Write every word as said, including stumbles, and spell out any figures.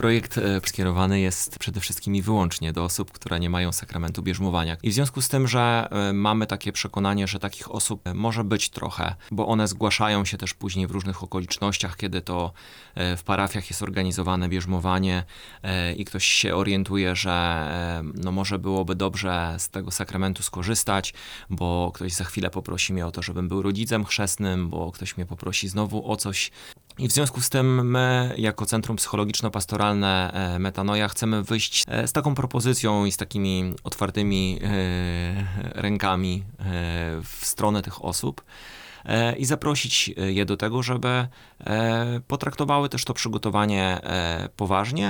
Projekt e, skierowany jest przede wszystkim i wyłącznie do osób, które nie mają sakramentu bierzmowania. I w związku z tym, że e, mamy takie przekonanie, że takich osób e, może być trochę, bo one zgłaszają się też później w różnych okolicznościach, kiedy to e, w parafiach jest organizowane bierzmowanie e, i ktoś się orientuje, że e, no może byłoby dobrze z tego sakramentu skorzystać, bo ktoś za chwilę poprosi mnie o to, żebym był rodzicem chrzestnym, bo ktoś mnie poprosi znowu o coś. I w związku z tym my, jako Centrum Psychologiczno-Pastoralne e, Metanoja, chcemy wyjść e, z taką propozycją i z takimi otwartymi e, rękami e, w stronę tych osób e, i zaprosić je do tego, żeby e, potraktowały też to przygotowanie e, poważnie